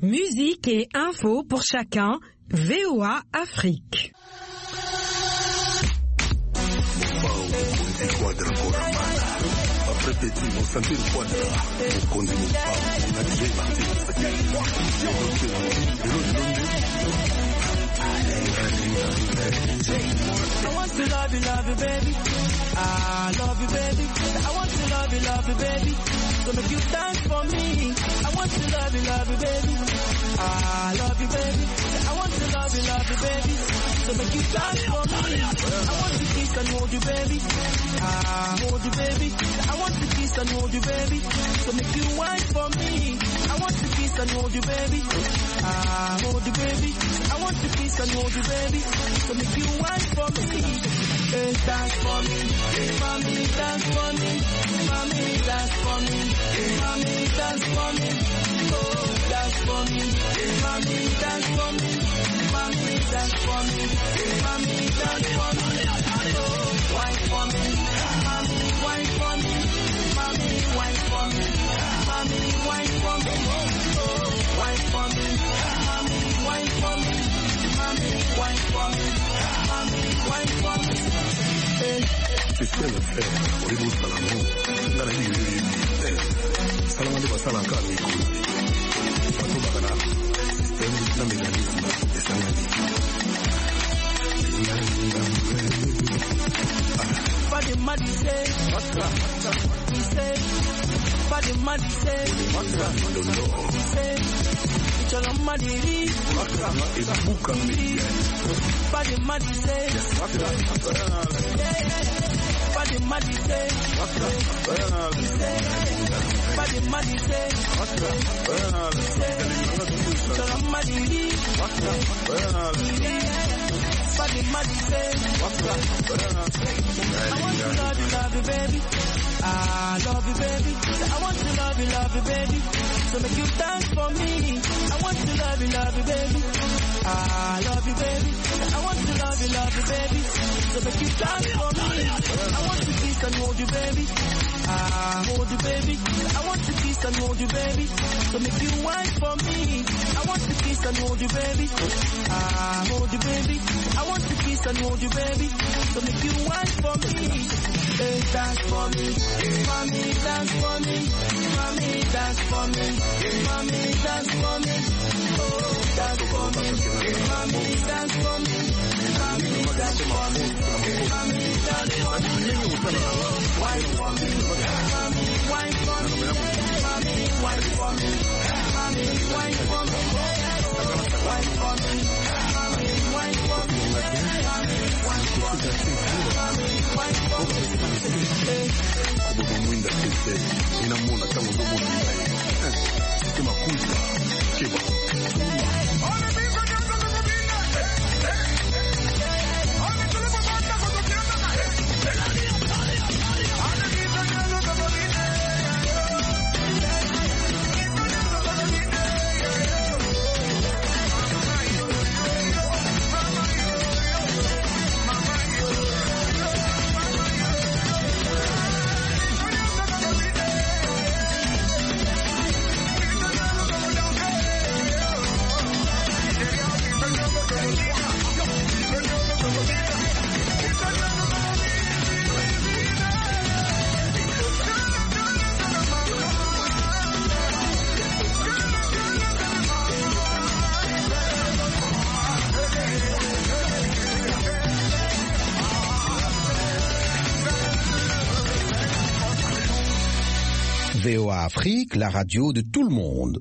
Musique et info pour chacun, VOA Afrique. I want to love you, baby. I love you, baby. I want to love you, baby. So make you dance for me. I want to love you, baby. I love you, baby. I want to love you, baby. So make you dance for me. I want to kiss and hold you, baby. I hold you, baby. I want to kiss and hold you, baby. So make you wine for me. I want to kiss and hold you, baby. I hold you, baby. I want to kiss and hold you, baby. So make you wine for me. Hey, dance for me. Hey, mommy, dance for me. Mommy, dance for me. Hey, mommy, dance for me. Oh, dance for me. Hey, mommy, dance for me. Mommy, dance for me. Hey, mommy, dance for me. Oh, wine for me. Mommy, wine for me. Mommy, wine for me. Mommy, wine for me. Oh, wine for me. Mommy, wine for me. Mommy, wine for me. Mommy, wine for me. C'est ce qu'elle fait, au niveau Salamo, dans la vie, Salamo de Basalaka, Fatou Bagana, système de mécanisme de Salami. Body mad say, he say, body mad say, he say, chala madiri, body mad say, body mad say, he say, body mad say, chala madiri, body mad say. I want to love you, baby. I love you, baby. I want to love you, baby. So make you dance for me. I want to love you, baby. I love you, baby. I want to love you, baby. So make you dance for me. I want to kiss and hold you, baby. I hold you, baby. I want to kiss and hold you, baby. So make you wine for me. I want to kiss and hold you, baby. I hold you, baby. I want to kiss and hold you, baby. So make you wine for me. Hey, dance for me. Mommy, dance for me. Mommy, dance for me. Mommy, dance for me. Oh, dance for me. Mommy, dance for me. Mommy, dance for me. Mommy, dance for me. Wine for me. Mommy, wine for me. Mommy, wine for me. Mommy, wine for me. Wine for me. Mommy, wine for me. Mommy, wine for me. Mommy, wine for me. Mwinda kese, inamuna kama zomo ndai. Kima kuza, kiba. VOA Afrique, la radio de tout le monde.